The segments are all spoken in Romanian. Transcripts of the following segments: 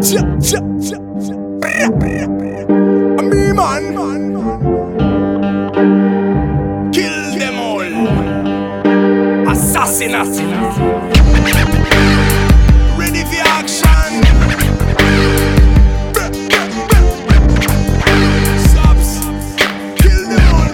Me man, kill them all. Assassinate. Ready for action. Subs, kill them all.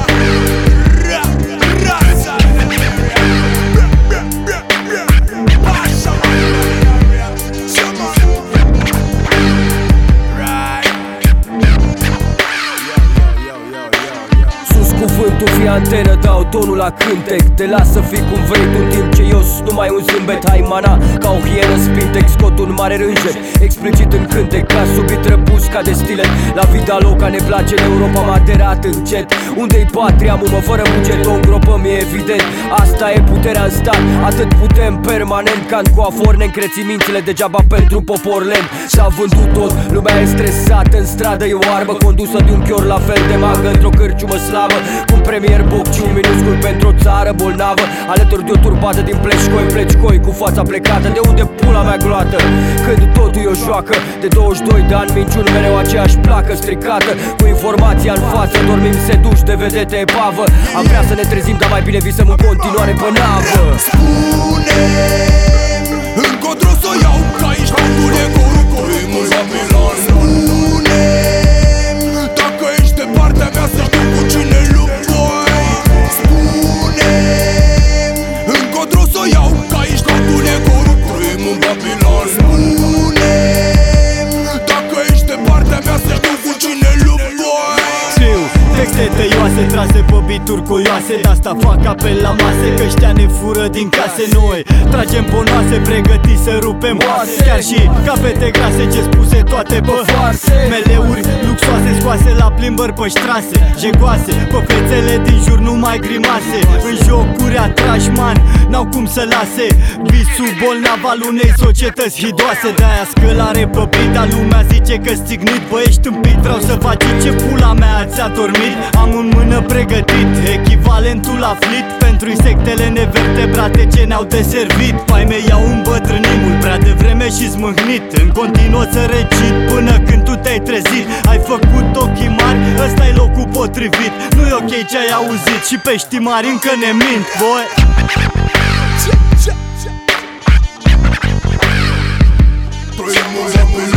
Cuvântul fie antenă, dau tonul la cântec. Te las să fii cum vrei tu, în timp ce eu sunt numai un zâmbet. Hai mana, ca o hienă spintec, scot un mare rânjet explicit în cântec, ca subit răpus ca de stilet. La vida loca ne place, în Europa m-a aderat încet. Unde-i patria, mumă, fără buget o îngropăm, e evident. Asta e puterea în stat, atât putem permanent. Ca în coafor ne încreți mințile degeaba pentru popor lent. S-a vândut tot, lumea e stresată, în stradă e o arbă condusă de un chior la fel de magă într-o cârciumă slavă. Cum premier Bocciu, minuscul pentru o țară bolnavă, alături de o turbată din pleci-coi cu fața plecată. De unde pula mea gloată, când totul e o joacă. De 22 de ani minciuni, mereu aceeași placă stricată. Cu informația în față, dormim seduși de vedete epavă. Am vrea să ne trezim, dar mai bine visăm în continuare pe navă. Spune-mi încotro să o iau, că aici locul e primul Babilon. Spune-mi dacă ești de partea mea, să duc cu cine lupt, boy. Spune-mi încotro să o iau, că aici locul e primul Babilon. Spune-mi dacă ești de partea mea, să duc cu cine lupt, boy. Scriu texte tăioase, trase pe bituri curioase, de-asta fac apel la mase, că ăștia ne fură din case. Noi tragem bonoase, pregătiți să rupem oase. Chiar și capete grase, ce spuse toate pe farse. Meleuri luxoase, scoase la plimbări pe ștrase, jegoase, pe fețele din jur numai grimase. În jocuri atrași, man, n-au cum să lase visul bolnav al unei societăți hidoase. De-aia scălare pe bita, lumea zice că-s țignit. Bă, ești tâmpit, vreau să faci ce pula mea ți-a dormit. Am în mână pregătit echivalentul la flit pentru insectele nevertebrate ce ne-au deservit. Pai mei i-au îmbătrânit mult prea devreme și smâhnit. În continuu să recit până când tu te-ai trezit. Ai făcut ochii mari, ăsta-i locul potrivit. Nu-i ok ce ai auzit și peștii mari încă ne mint, voi. Primul